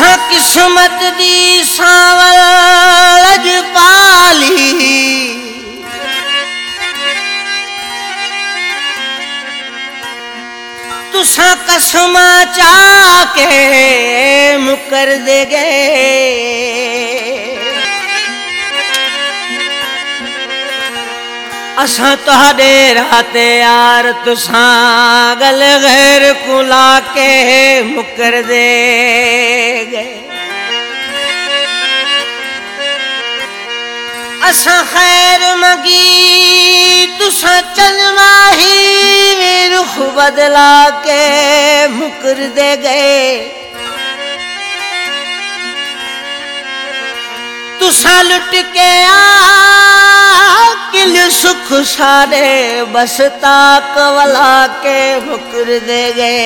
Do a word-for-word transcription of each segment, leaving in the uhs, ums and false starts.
असा किस्मत दी सावल पाली तुसा कसमा चाके मुकर दे गए असा तुहाडे राते यार तुसा गल गैर कुला के मुकर दे गए असा खैर मगी तुसा चल माही रुख बदला के मुकर दे गए तुसा लुट के आ किल सुख सारे बस ताक वाला के मुकर दे गए।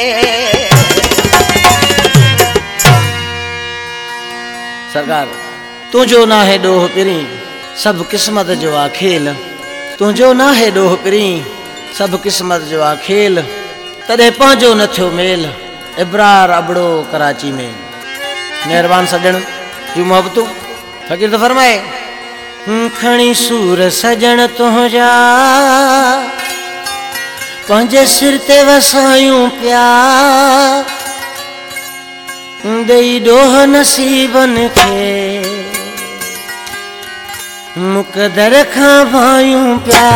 सरकार तू जो ना है डोह पिरी सब किस्मत जो आ खेल तू जो ना है डोह पिरी सब किस्मत जो आ खेल तदे पांजो न थियो मेल इब्रार अबड़ो कराची में। मेहरबान सजन यू मोहब्बतू फकीर तो फरमाए खणी सूर सजन तुझा पंहिंजे सिर ते वसायूं पिया दई डोह नसीबन खे मुकदर खां भायूं पिया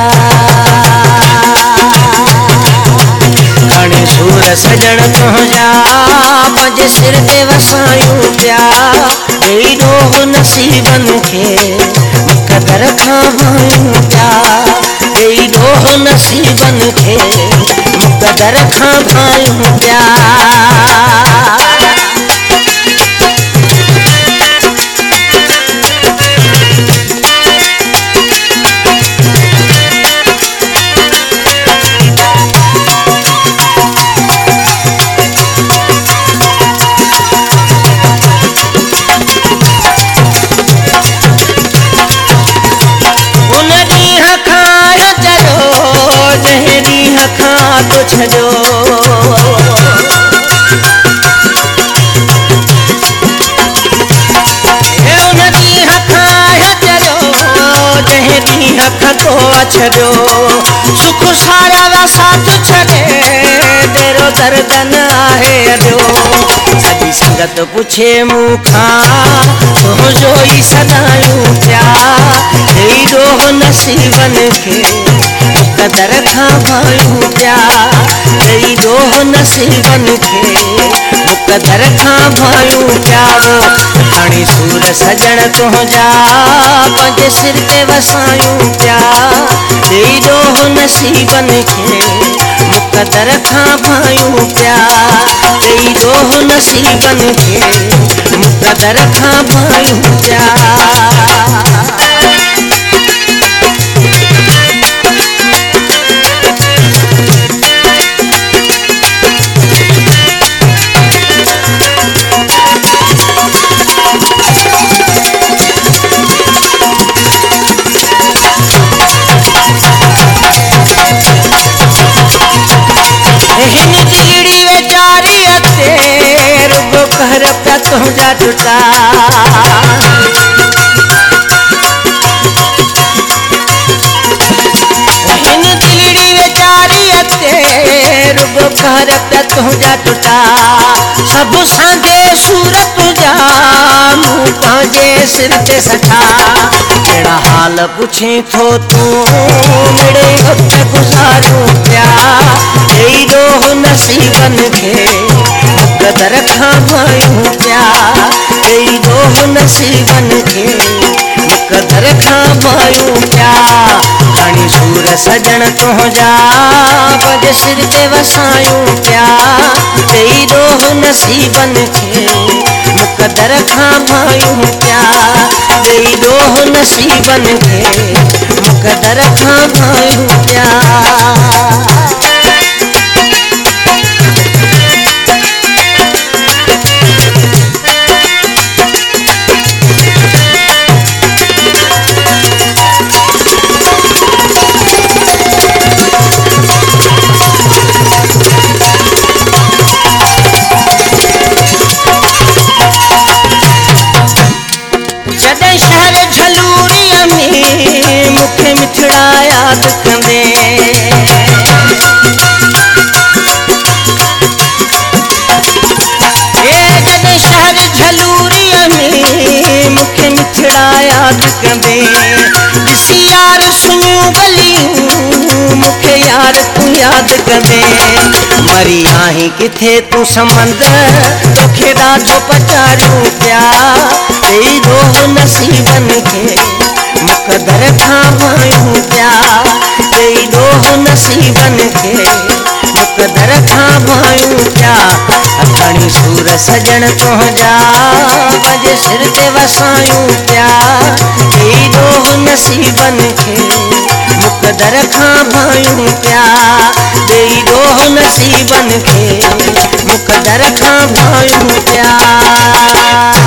खणी सूर सजन तुझा पंहिंजे सिर ते वसायूं पिया दई डोह नसीबन खे मुकदर खां भायूं पिया दई डोह नसीबन खे मुकदर खां भायूं पिया। छजो छो सुख सारा वसा तू छे तेरो दर्दन आहे अजो सजी संगत पुछे मूखा तुझो ही सदायूं पिया दई डोह नसीबन खे मुकदर खां भायूं पिया दई डोह नसीबन खे मुकदर खां भायूं पिया। खणी सूर सजन तुझा पंहिंजे सिर ते वसायूं पिया दई डोह नसीबन खे मुकदर खां भायूं पिया दई डोह नसीबन खे मुकदर खां भायूं पिया। तुझा टूटा इन दिलड़ी वेचारी अते रुगो घर पे तुझा टूटा सब सांगे सूरत तुझा मुँह पंहिंजे सिर ते सठा केड़ा हाल पुछे थो तू मिड़े वक्त गुज़ारूं पिया दई डोह नसीबन खे मुकदर खां भायूं पिया दई डोह नसीबन खे मुकदर खां भायूं पिया। खणी सूर सजन तुझा पंहिंजे सिर ते वसायूं पिया दई डोह नसीबन खे मुकदर खां भायूं पिया दई डोह नसीबन खे मुकदर खां भायूं पिया। याद कंदे जॾहिं शहर झलूरीअ में मूंखे मिठड़ा याद कंदे ॾिसी यार सुनियूं गलियूं मूंखे यार तूं याद कंदे मरी आहीं किथे तूं समंदर तोखे ॾाढो पचारियूं पिया ॾेई ॾोह नसीबनि खे मुक़दर खां भायूं पिया ॾेई ॾोह नसीबनि खे मुक़दर खां भायूं पिया खणी सूर सजण तुंहिंजा वॼे सिर ते वसायूं पिया ॾेई ॾोह नसीबनि खे मुक़दर खां भायूं पिया ॾेई ॾोह नसीबनि खे मुक़दर खां भायूं पिया